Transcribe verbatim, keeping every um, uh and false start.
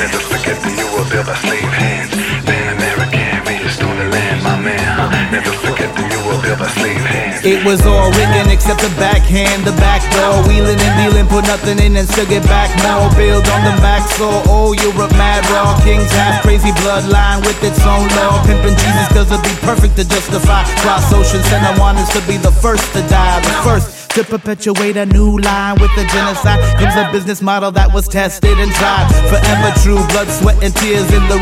Never forget the New World built by slave hands. Pan American, we restore the land, my man. Never forget the New World built by slave hands. It was all written except the backhand, the back door. Wheeling and dealing, put nothing in and still get back more. Build on the back so oh, Europe mad raw. Kings have crazy bloodline with its own law. Pimpin' Jesus cause it'd be perfect to justify. Cross oceans and I want us to be the first to die. The first to perpetuate a new line with the genocide. Comes a business model that was tested and tried. Forever true, blood, sweat and tears in the